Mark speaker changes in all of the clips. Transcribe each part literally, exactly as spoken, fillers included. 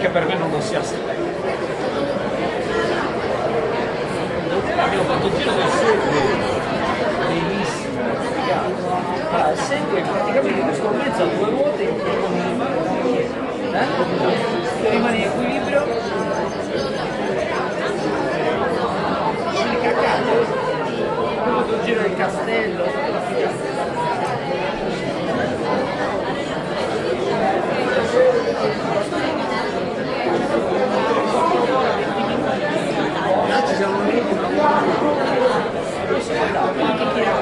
Speaker 1: che per me non lo sia stretto. Abbiamo fatto il giro del segue, bellissimo, allora, il segue praticamente questo mezzo a due ruote in cui eh? che rimane in equilibrio, quindi cacate, tutto il giro del castello, tutta la figata. Ci siamo venuti poi siamo andati anche chi era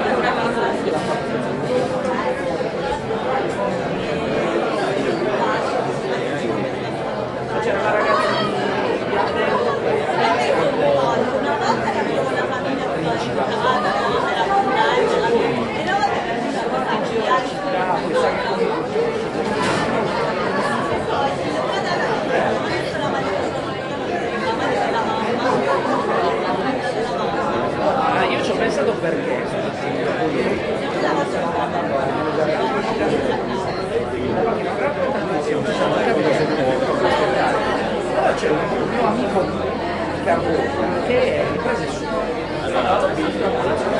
Speaker 1: c'era una ragazza di io ci ho pensato perché allora c'è un mio amico Carlo che è riprese su